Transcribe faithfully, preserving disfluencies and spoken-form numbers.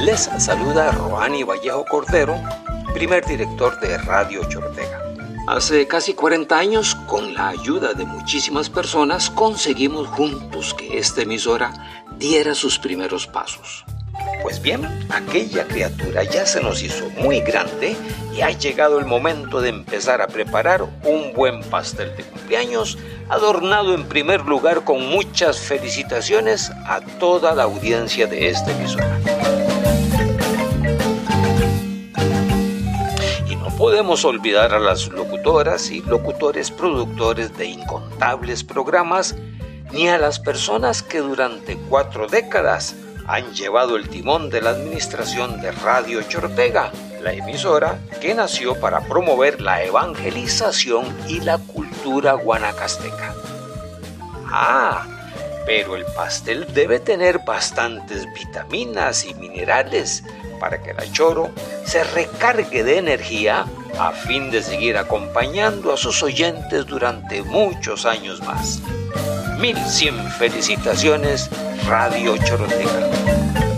Les saluda Roani Vallejo Cordero, primer director de Radio Chorotega. Hace casi cuarenta años, con la ayuda de muchísimas personas, conseguimos juntos que esta emisora diera sus primeros pasos. Pues bien, aquella criatura ya se nos hizo muy grande y ha llegado el momento de empezar a preparar un buen pastel de cumpleaños, adornado en primer lugar con muchas felicitaciones a toda la audiencia de esta emisora. Y no podemos olvidar a las locutoras y locutores productores de incontables programas, ni a las personas que durante cuatro décadas han llevado el timón de la administración de Radio Chorotega, la emisora que nació para promover la evangelización y la cultura guanacasteca. Ah, pero el pastel debe tener bastantes vitaminas y minerales para que la Choro se recargue de energía a fin de seguir acompañando a sus oyentes durante muchos años más. Mil cien felicitaciones, Radio Chorotega.